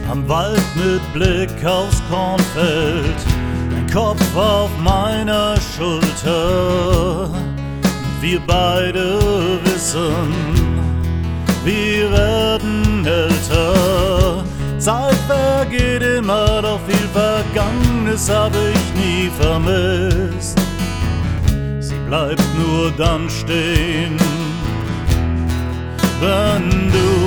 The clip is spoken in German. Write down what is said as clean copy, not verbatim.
am Wald mit Blick aufs Kornfeld, dein Kopf auf meiner Schulter. Wir beide wissen, wir werden älter. Zeit vergeht immer, doch viel Vergangenes habe ich nie vermisst. Bleibt nur dann stehen, wenn du